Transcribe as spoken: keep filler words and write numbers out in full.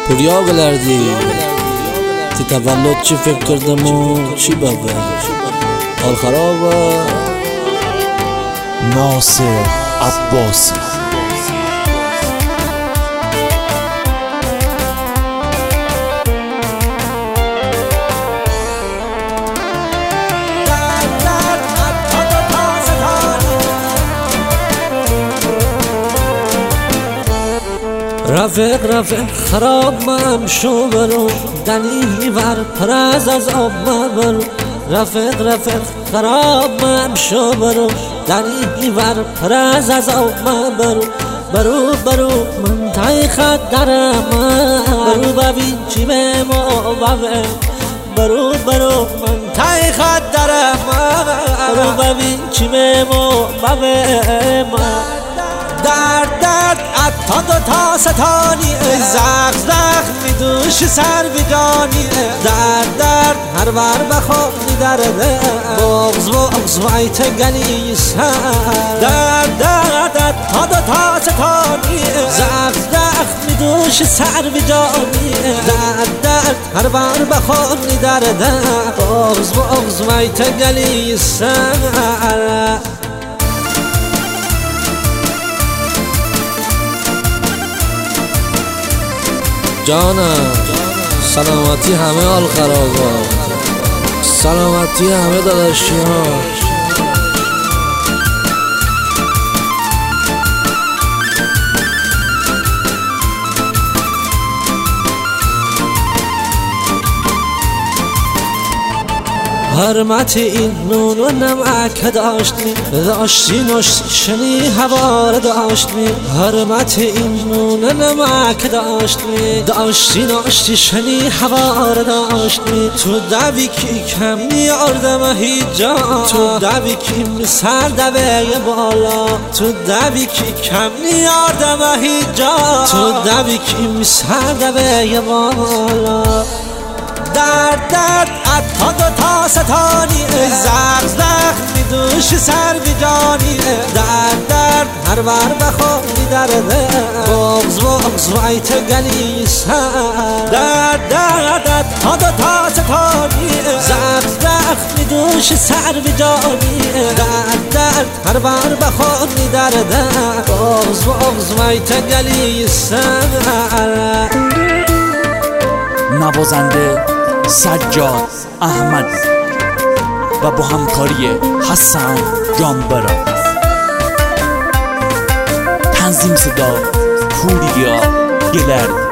پوریا گلردی تی تولد چی فکر کردم و چی بابه حال خرابه. ناصر عباسی رفیق رفیق خراب من شو برو دنی ور پرز از آب من برو. رفیق رفیق خراب من شو برو دنی ور پرز از آب من برو. برو برو من تای خط درم برو ببین چی به ما ببین. برو برو من تای خط درم برو ببین چی به ما ببین. درد درد عطا دو تا ستانی زخ زخ میدوش سر بیجانی. درد درد هر بر بخوابی درده بغز بغز وایت گلی سر. درد درد عطا دو تا ستانی زخ زخ میدوش سر بیجانی. درد درد هر بر بخوابی درده بغز بغز وایت گلی سر. جانم سلامتی همه حال خرابه، سلامتی همه داداشی ها. حرمت این نون و نمک داشتی داشتی نشتی شنی هوار داشتی. حرمت این نون و نمک داشتی داشتی نشتی شنی هوار داشتی. تو دوی کی کم نیاردم هیچ جا تو دوی کی سر دوی بالا تو دوی کی کم نیاردم هیچ جا تو دوی کی سر دوی بالا. درد درد عطا دو تا ستانی زخ زخ میدوش سر بیجانی. درد درد هر بر بخوابی درده بغز بغز وایت گلی سر. درد درد عطا دو تا ستانی زخ زخ میدوش سر بیجانی. درد درد هر بر بخوابی درده بغز بغز وایت گلی سر. نوازنده سجاد احمد و با همکاری حسن جانبرا. تنظیم صدا پوریا گلردی.